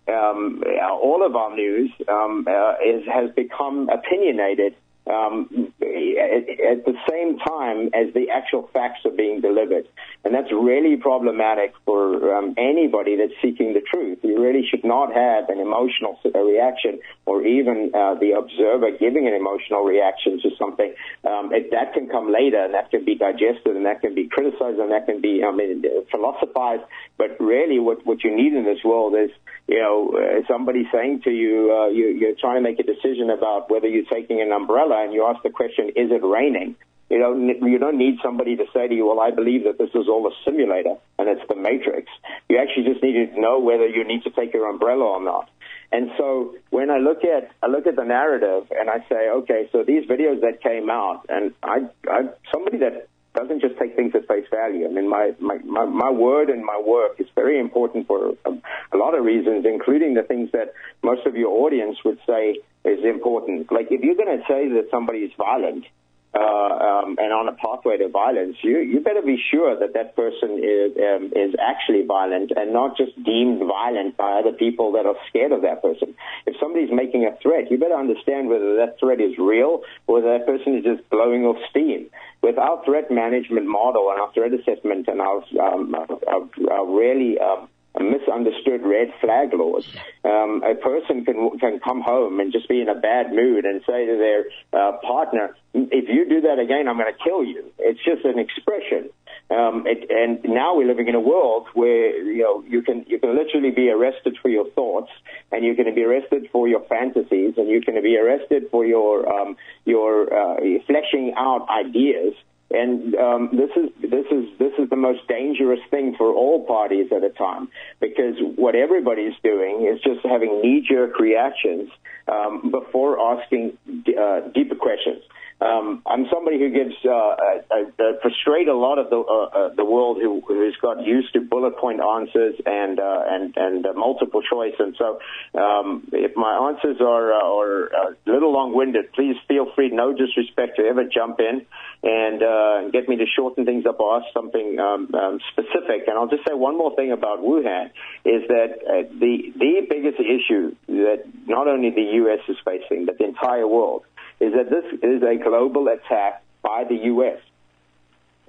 Um, all of our news um, uh, is, has become opinionated um, at, at the same time as the actual facts are being delivered. And that's really problematic for um, anybody that's seeking the truth. You really should not have an emotional reaction, or even uh, the observer giving an emotional reaction to something. Um, it, that can come later, and that can be digested, and that can be criticized, and that can be I mean, philosophized. But really what, what you need in this world is, you know, uh, somebody saying to you, uh, you, you're trying to make a decision about whether you're taking an umbrella, and you ask the question, is it raining? You know, you don't need somebody to say to you, well, I believe that this is all a simulator and it's the Matrix. You actually just need to know whether you need to take your umbrella or not. And so when I look at I look at the narrative and I say, okay, so these videos that came out, and I, I somebody that doesn't just take things at face value. I mean, my, my, my, my word and my work is very important for a, a lot of reasons, including the things that most of your audience would say is important. Like, if you're going to say that somebody is violent, Uh, um, and on a pathway to violence, you, you better be sure that that person is um, is actually violent and not just deemed violent by other people that are scared of that person. If somebody's making a threat, you better understand whether that threat is real or whether that person is just blowing off steam. With our threat management model and our threat assessment and our, um, our, our really um, a misunderstood red flag laws, um, a person can can come home and just be in a bad mood and say to their uh, partner, if you do that again, I'm going to kill you. It's just an expression. Um, it, and now we're living in a world where, you know, you can you can literally be arrested for your thoughts, and you're going to be arrested for your fantasies, and you're going to be arrested for your um, your uh, fleshing out ideas. And um, this is this is this is the most dangerous thing for all parties at a time, because what everybody's doing is just having knee-jerk reactions um, before asking uh, deeper questions. Um, I'm somebody who gives uh, uh, uh, frustrate a lot of the uh, uh, the world who who's got used to bullet point answers and uh, and and uh, multiple choice. And so, um, if my answers are uh, are a little long-winded, please feel free, no disrespect, to ever jump in and uh, get me to shorten things up or ask something um, um, specific. And I'll just say one more thing about Wuhan is that uh, the the biggest issue that not only the U S is facing, but the entire world, is that this is a global attack by the U S.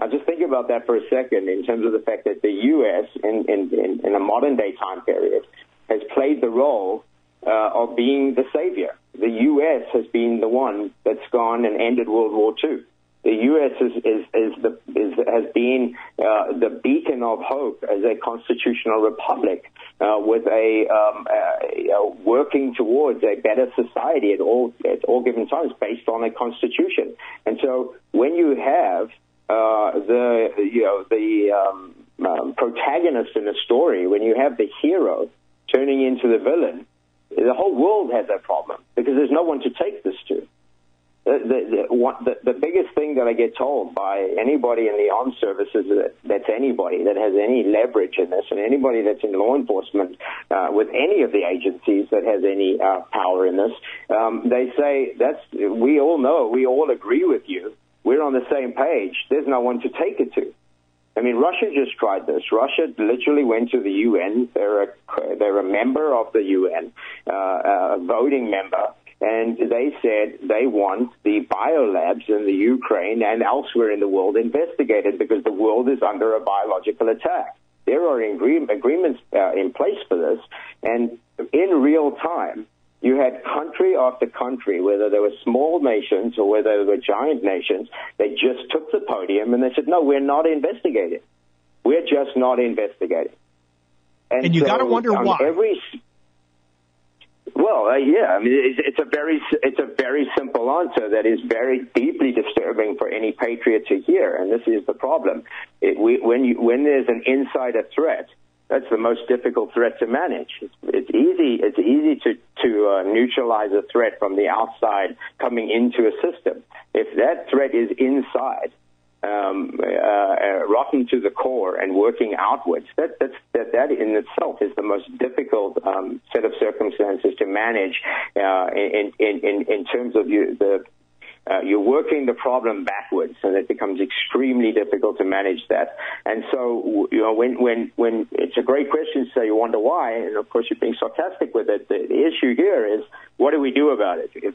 Now, just think about that for a second in terms of the fact that the U S, in, in, in, in a modern-day time period, has played the role uh, of being the savior. The U S has been the one that's gone and ended World War Two. The U S is, is, is the, is, has been uh, the beacon of hope as a constitutional republic uh, with a um, uh, you know, working towards a better society at all at all given times based on a constitution. And so when you have uh, the you know the um, um, protagonist in a story, when you have the hero turning into the villain, the whole world has that problem because there's no one to take this to. The, the, the, what, the, the biggest thing that I get told by anybody in the armed services, that, that's anybody that has any leverage in this, and anybody that's in law enforcement uh, with any of the agencies that has any uh, power in this, um, they say, that's we all know, we all agree with you, we're on the same page, there's no one to take it to. I mean, Russia just tried this. Russia literally went to the U N. They're a, they're a member of the U N, uh, a voting member. And they said they want the biolabs in the Ukraine and elsewhere in the world investigated because the world is under a biological attack. There are agree- agreements uh, in place for this. And in real time, you had country after country, whether they were small nations or whether they were giant nations, they just took the podium and they said, no, we're not investigating. We're just not investigating. And, and you so, got to wonder um, why. Every, Well, uh, yeah, I mean, it's, it's a very, it's a very simple answer that is very deeply disturbing for any patriot to hear, and this is the problem. It, we, when you, when there's an insider threat, that's the most difficult threat to manage. It's, it's easy, it's easy to to uh, neutralize a threat from the outside coming into a system. If that threat is inside, Um, uh, uh, rotten to the core and working outwards, that, that's, that, that in itself is the most difficult um, set of circumstances to manage uh, in, in, in, in terms of you, the uh, you're working the problem backwards, and it becomes extremely difficult to manage that. And so, you know, when when when it's a great question, so you wonder why, and of course you're being sarcastic with it. The, the issue here is, what do we do about it? If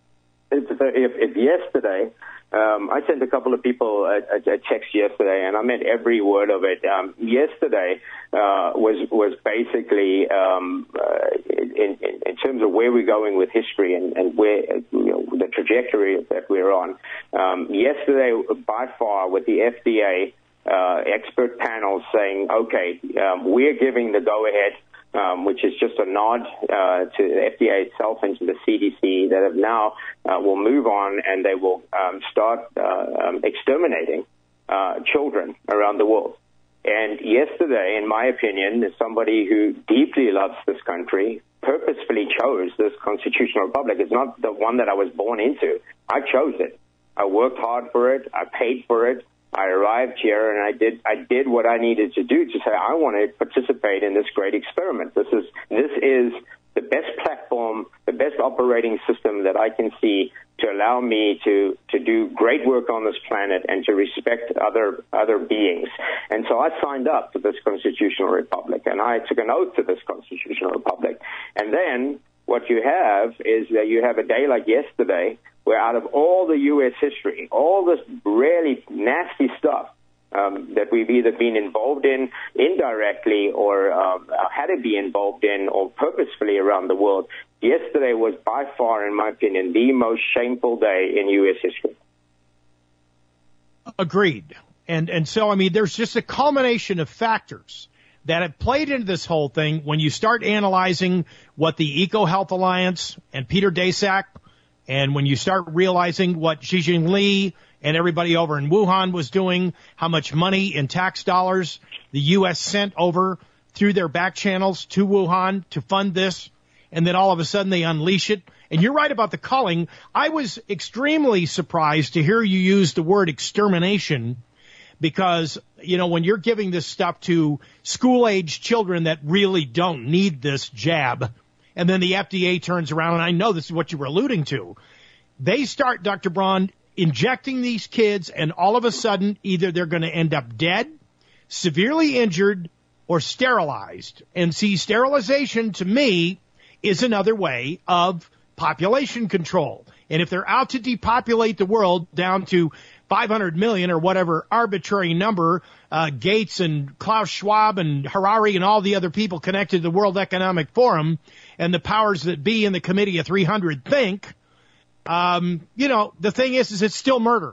if, if, if yesterday. Um, I sent a couple of people a, a, a text yesterday, and I meant every word of it. Um, yesterday uh, was was basically um, uh, in, in, in terms of where we're going with history and, and where you know, the trajectory that we're on. Um, yesterday, by far, with the F D A uh, expert panel saying, "Okay, um, we're giving the go-ahead." Um, which is just a nod uh, to the F D A itself and to the C D C that have now uh, will move on and they will um, start uh, um, exterminating uh, children around the world. And yesterday, in my opinion, as somebody who deeply loves this country, purposefully chose this constitutional republic. It's not the one that I was born into. I chose it. I worked hard for it. I paid for it. I arrived here and I did I did what I needed to do to say I want to participate in this great experiment. This is this is the best platform, the best operating system that I can see to allow me to to do great work on this planet and to respect other other beings. And so I signed up to this constitutional republic, and I took an oath to this constitutional republic. And then what you have is that you have a day like yesterday, where out of all the U S history, all this really nasty stuff um, that we've either been involved in indirectly or um, had to be involved in or purposefully around the world, yesterday was by far, in my opinion, the most shameful day in U S history. Agreed. And, and so, I mean, there's just a culmination of factors that have played into this whole thing when you start analyzing what the EcoHealth Alliance and Peter Daszak, and when you start realizing what Xi Jinping and everybody over in Wuhan was doing, how much money in tax dollars the U S sent over through their back channels to Wuhan to fund this, and then all of a sudden they unleash it. And you're right about the culling. I was extremely surprised to hear you use the word extermination because, you know, when you're giving this stuff to school-age children that really don't need this jab, and then the F D A turns around, and I know this is what you were alluding to. They start, Doctor Braun, injecting these kids, and all of a sudden, either they're going to end up dead, severely injured, or sterilized. And see, sterilization, to me, is another way of population control. And if they're out to depopulate the world down to five hundred million or whatever arbitrary number uh, Gates and Klaus Schwab and Harari and all the other people connected to the World Economic Forum and the powers that be in the Committee of three hundred think, um, you know, the thing is, is it's still murder.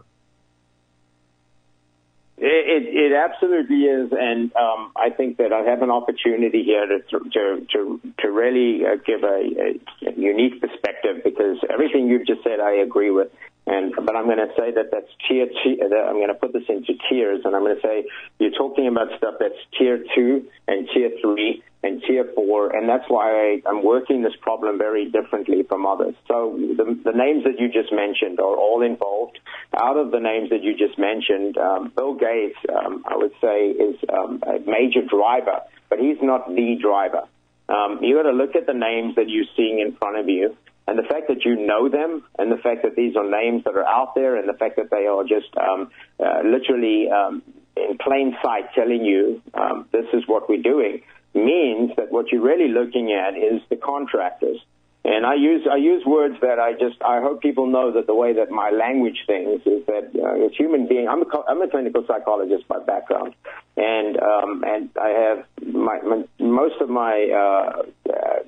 It, it, it absolutely is, and um, I think that I have an opportunity here to to to, to really uh, give a, a unique perspective, because everything you've just said I agree with. And but I'm going to say that that's tier two. I'm going to put this into tiers, and I'm going to say you're talking about stuff that's tier two and tier three and tier four, and that's why I, I'm working this problem very differently from others. So the, the names that you just mentioned are all involved. Out of the names that you just mentioned, um, Bill Gates, um, I would say, is um, a major driver, but he's not the driver. Um, you got to look at the names that you're seeing in front of you. And the fact that you know them, and the fact that these are names that are out there, and the fact that they are just um, uh, literally um, in plain sight telling you um, this is what we're doing, means that what you're really looking at is the contractors. And I use I use words that I just I hope people know that the way that my language thinks is that uh, as human being, I'm a I'm a clinical psychologist by background, and um, and I have my, my most of my uh, uh,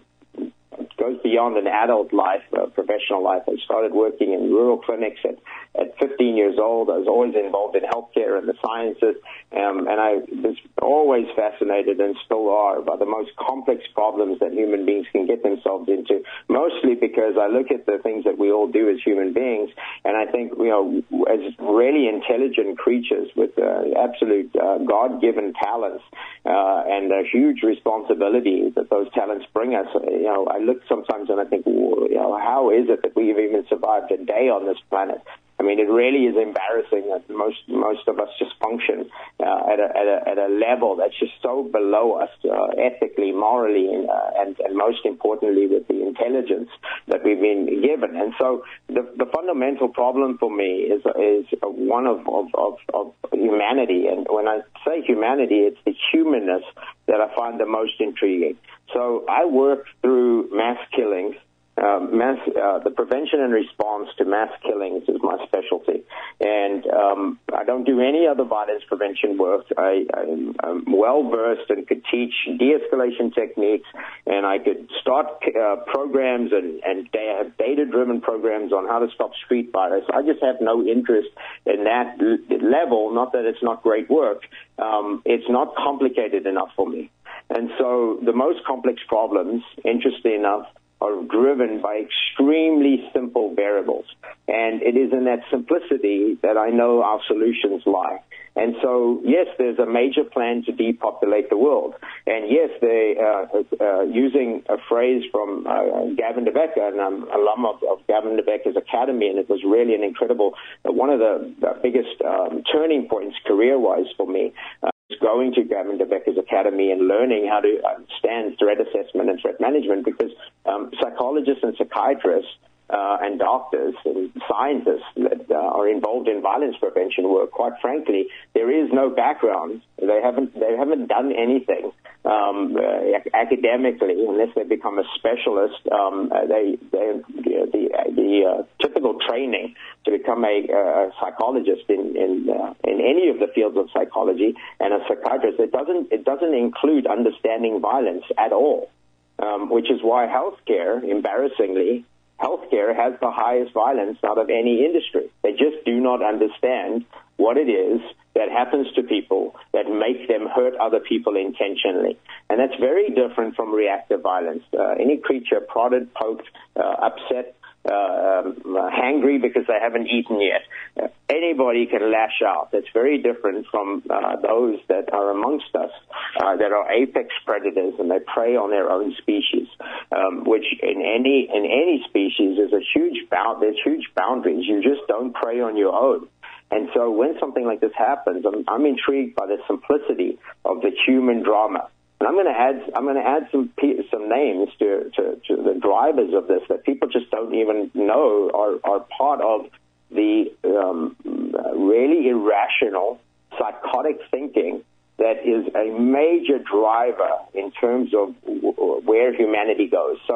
goes beyond an adult life, uh, professional life. I started working in rural clinics at, at fifteen years old. I was always involved in healthcare and the sciences, um, and I was always fascinated, and still are, by the most complex problems that human beings can get themselves into, mostly because I look at the things that we all do as human beings, and I think, you know, as really intelligent creatures with uh, absolute uh, God-given talents uh, and a huge responsibility that those talents bring us, you know, I look sometimes and I think, you know, how is it that we've even survived a day on this planet? I mean, it really is embarrassing that most most of us just function uh, at, a, at, a, at a level that's just so below us, uh, ethically, morally, and, uh, and, and most importantly, with the intelligence that we've been given. And so the, the fundamental problem for me is is one of, of, of, of humanity. And when I say humanity, it's the humanness that I find the most intriguing. So I work through mass killings. Uh, mass, uh, the prevention and response to mass killings is my specialty, and um, I don't do any other violence prevention work. I, I'm, I'm well versed and could teach de-escalation techniques, and I could start uh, programs and, and they have data-driven programs on how to stop street violence. I just have no interest in that l- level. Not that it's not great work. Um, it's not complicated enough for me, and so the most complex problems, interestingly enough, are driven by extremely simple variables. And it is in that simplicity that I know our solutions lie. And so, yes, there's a major plan to depopulate the world. And yes, they uh, uh, using a phrase from uh, Gavin de Becker, and I'm an alum of, of Gavin de Becker's Academy, and it was really an incredible, uh, one of the, the biggest um, turning points career-wise for me. Uh, going to Gavin de Becker's Academy and learning how to understand threat assessment and threat management, because um, psychologists and psychiatrists uh, and doctors and scientists that uh, are involved in violence prevention work, quite frankly, there is no background. They haven't they haven't done anything um, uh, academically unless they become a specialist. Um, they, they the the uh, typical training to become a, a psychologist in in, uh, in any of the fields of psychology and a psychiatrist, it doesn't it doesn't include understanding violence at all, um, which is why healthcare, embarrassingly, healthcare has the highest violence out of any industry. They just do not understand what it is that happens to people that make them hurt other people intentionally. And that's very different from reactive violence. Uh, any creature prodded, poked, uh, upset, uh, um, hangry because they haven't eaten yet. Uh, anybody can lash out. That's very different from uh, those that are amongst us uh, that are apex predators and they prey on their own species, um, which in any in any species is a huge bound. There's huge boundaries. You just don't prey on your own. And so when something like this happens, I'm, I'm intrigued by the simplicity of the human drama. And I'm going to add, I'm going to add some some names to, to, to the drivers of this that people just don't even know are, are part of the um, really irrational, psychotic thinking that is a major driver in terms of w- where humanity goes. So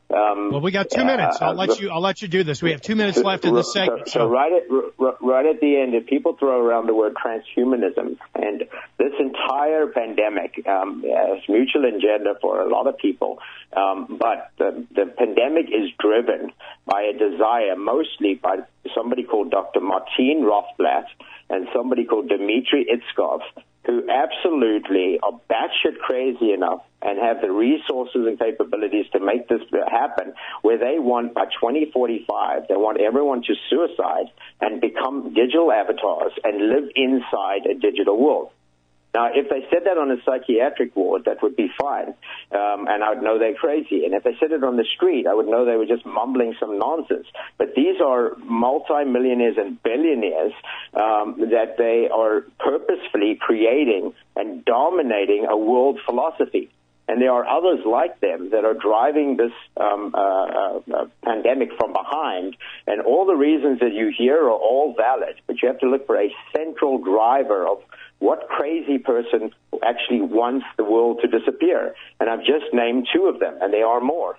Um, well, we got two minutes. I'll let you. I'll let you do this. We have two minutes left in this segment. So, so right at right at the end, if people throw around the word transhumanism, and this entire pandemic um, has mutual agenda for a lot of people, um, but the, the pandemic is driven by a desire, mostly by somebody called Doctor Martin Rothblatt and somebody called Dmitry Itskov, who absolutely are batshit crazy enough and have the resources and capabilities to make this happen, where they want, by twenty forty-five, they want everyone to suicide and become digital avatars and live inside a digital world. Now, if they said that on a psychiatric ward, that would be fine, um, and I would know they're crazy. And if they said it on the street, I would know they were just mumbling some nonsense. But these are multimillionaires and billionaires um, that they are purposefully creating and dominating a world philosophy. And there are others like them that are driving this um, uh, uh, pandemic from behind. And all the reasons that you hear are all valid, but you have to look for a central driver of what crazy person actually wants the world to disappear. And I've just named two of them, and there are more.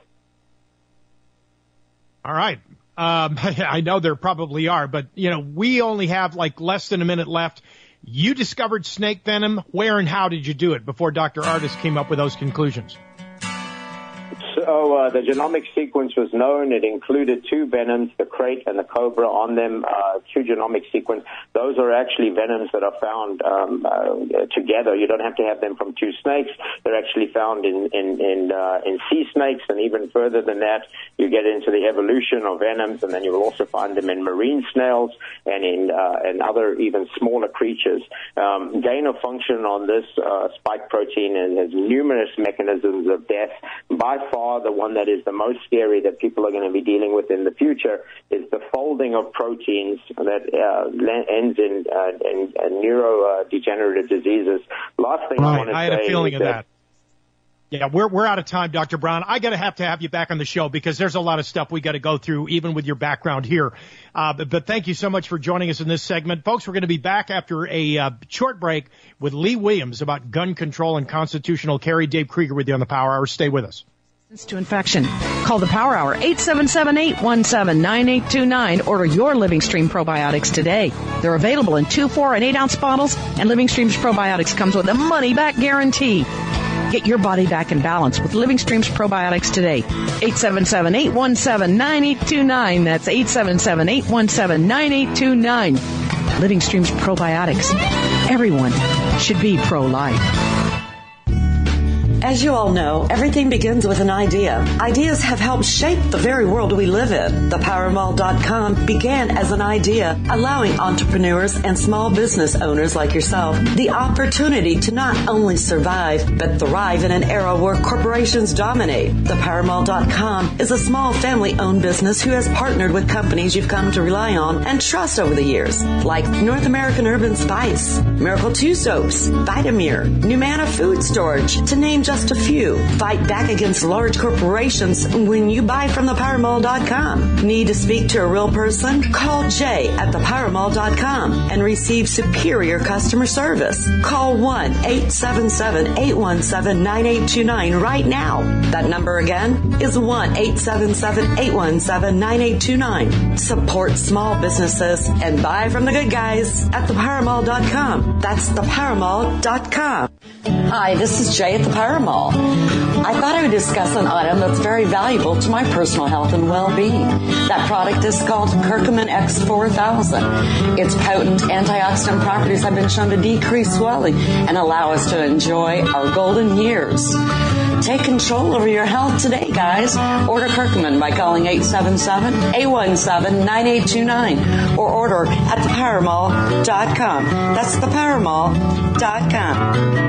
All right. Um, I know there probably are, but, you know, we only have like less than a minute left. You discovered snake venom. Where and how did you do it before Doctor Ardis came up with those conclusions? So uh, the genomic sequence was known. It included two venoms, the krait and the cobra on them, uh, two genomic sequence. Those are actually venoms that are found um, uh, together. You don't have to have them from two snakes. They're actually found in in in, uh, in sea snakes, and even further than that, you get into the evolution of venoms, and then you will also find them in marine snails and in uh, and other even smaller creatures. Um, gain of function on this uh, spike protein has numerous mechanisms of death. By far, the one that is the most scary that people are going to be dealing with in the future is the folding of proteins that uh, ends in, uh, in, in neurodegenerative diseases. Last thing right. I want to say I had a feeling is of that, that. Yeah, we're we're out of time, Doctor Brown. I got to have to have you back on the show because there's a lot of stuff we got to go through, even with your background here. Uh, but, but thank you so much for joining us in this segment. Folks, we're going to be back after a uh, short break with Lee Williams about gun control and constitutional carry. Dave Krieger with you on the Power Hour. Stay with us. To infection. Call the Power Hour, eight seven seven, eight one seven, nine eight two nine. Order your Living Stream probiotics today. They're available in two, four, and eight ounce bottles, and Living Stream's probiotics comes with a money-back guarantee. Get your body back in balance with Living Stream's probiotics today. eight seven seven, eight one seven, nine eight two nine. That's eight seven seven, eight one seven, nine eight two nine. Living Stream's probiotics. Everyone should be pro-life. As you all know, everything begins with an idea. Ideas have helped shape the very world we live in. The power mall dot com began as an idea, allowing entrepreneurs and small business owners like yourself the opportunity to not only survive, but thrive in an era where corporations dominate. The power mall dot com is a small family-owned business who has partnered with companies you've come to rely on and trust over the years, like North American Urban Spice, Miracle two Soaps, Vitamir, Numana Food Storage, to name just a few. Fight back against large corporations when you buy from the power mall dot com. Need to speak to a real person? Call Jay at the power mall dot com and receive superior customer service. Call one eight seven seven, eight one seven, nine eight two nine right now. That number again is one eight seven seven, eight one seven, nine eight two nine. Support small businesses and buy from the good guys at the power mall dot com. That's the power mall dot com. Hi, this is Jay at the Power Mall. I thought I would discuss an item that's very valuable to my personal health and well-being. That product is called Curcumin X four thousand. Its potent antioxidant properties have been shown to decrease swelling and allow us to enjoy our golden years. Take control over your health today, guys. Order Curcumin by calling eight seven seven, eight one seven, nine eight two nine or order at the power mall dot com. That's the power mall dot com.